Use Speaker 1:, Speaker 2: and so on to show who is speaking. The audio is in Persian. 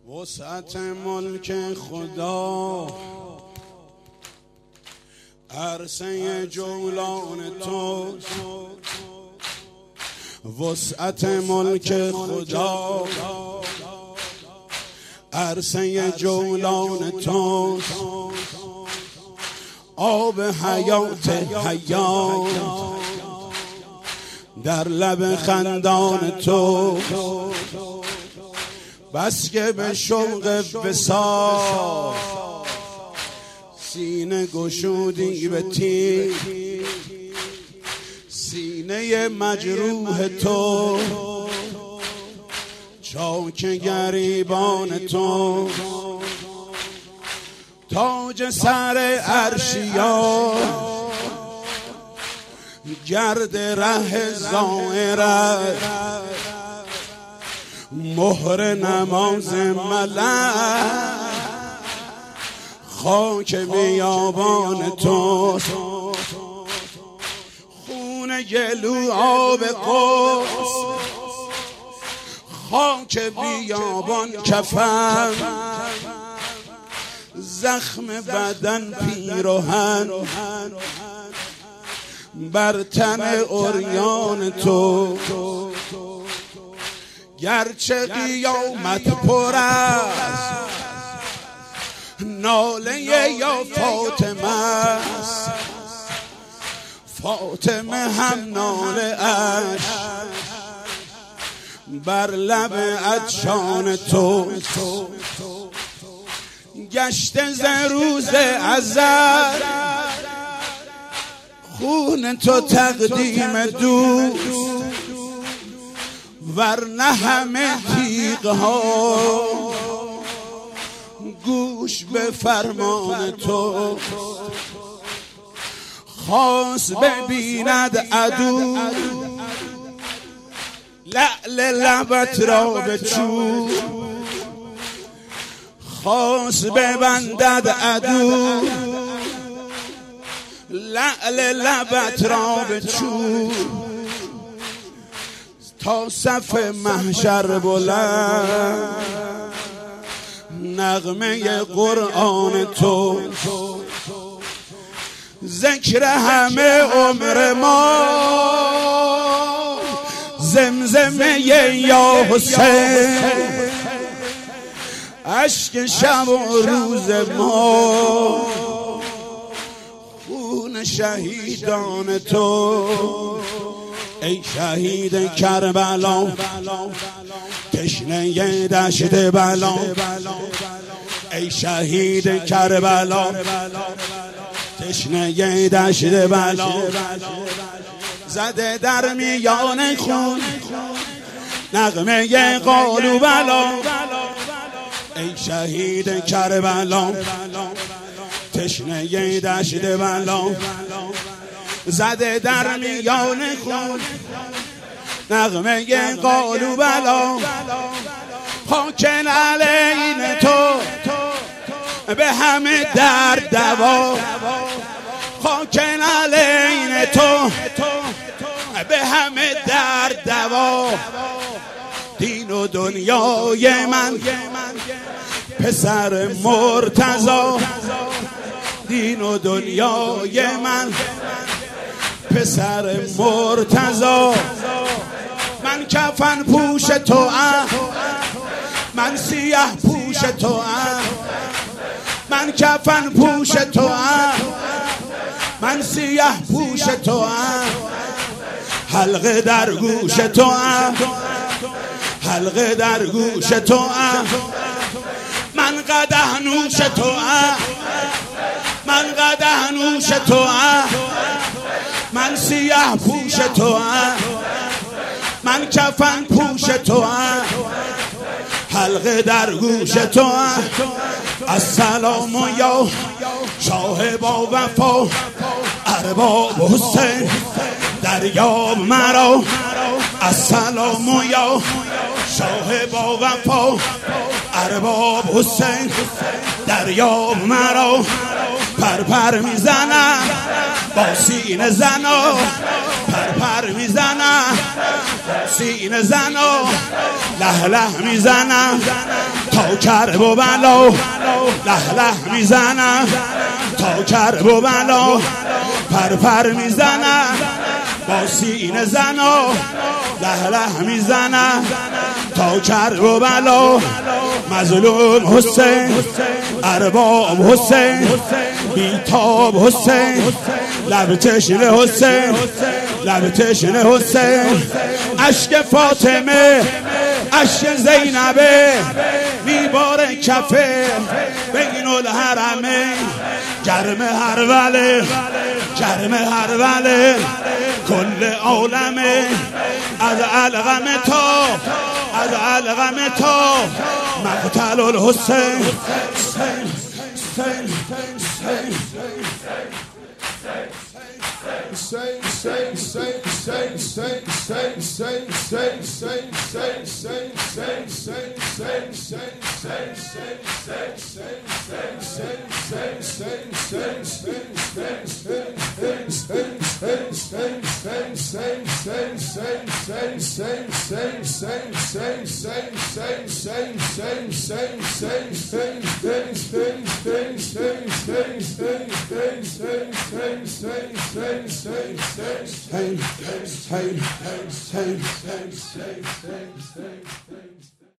Speaker 1: وسعت ملک خدا عرصه جولان تو، وسعت ملک خدا عرصه جولان تو، آب حیات حیات در لب خندان تو، بس که به شوق وصال سینه گشودی به تیر، سینه مجروح تو، چاک گریبان تو، تاج سر عرشیان گرد ره زائرت، مهر نماز ملک خاک بیابان تو، خون گلو آب قدس خاک بیابان کفن، زخم بدن پیراهن بر تن عریان تو، گرچه قیامت پر است ناله یا فاطمه است، فاطمه هم ناله اش بر لب عطشان تو، گشته ز روز ازل خون تو تقدیم دوست، ورنه همه تیغ ها گوش به فرمان تو، خواست ببیند عدو لعل لبت را به چوب، خواست ببندد عدو لعل لبت را به چوب، تا صف محشر بلند نغمه قرآن تو، ذکر همه عمر ما زمزمه یا حسین، اشک شب و روز ما خون شهیدان تو، ای شهید کربلا تشنه دشت بلا، ای شهید کربلا تشنه دشت بلا، زده در میان خون نغمه قالوا بلا، ای شهید کربلا تشنه دشت بلا، زده در میان خون نغمه قالوا بلا، خاک علیه تو به همه درد دوا، خاک علیه تو به همه درد دوا، دین و دنیای من پسر مرتضی، دین و دنیای من پسر مرتضی، من کفن پوش تو ام، من سیاه پوش تو ام، من کفن پوش تو ام، من سیاه پوش تو ام، حلقه در گوش تو ام، حلقه در گوش تو ام، من قدح نوش تو ام، من قدح نوش تو ام، من سیاه پوش تو ام، من کفن پوش تو ام، حلقه در گوش تو ام، السلام یا شاه با وفا ارباب حسین دریاب مرا، السلام یا شاه با وفا ارباب حسین دریاب مرا، پرپر میزنم با سینه زنا، پرپر میزنم سینه زنا، له له میزنم تا کرب و بلا له له میزنم، تا کرب و بلا پر پر میزنم، با سینه زنا له له میزنم، تا کرب و بلا مظلوم حسین، ارباب حسین، بیتاب حسین، لب تشنه حسین، لب تشنه حسین، اشک فاطمه اشک زینبه میباره کفه بین الحرمه، گرم هر وله گرم هر وله کل عالمه، از علقم تا از علقم تا مقتل الحسین. Hey.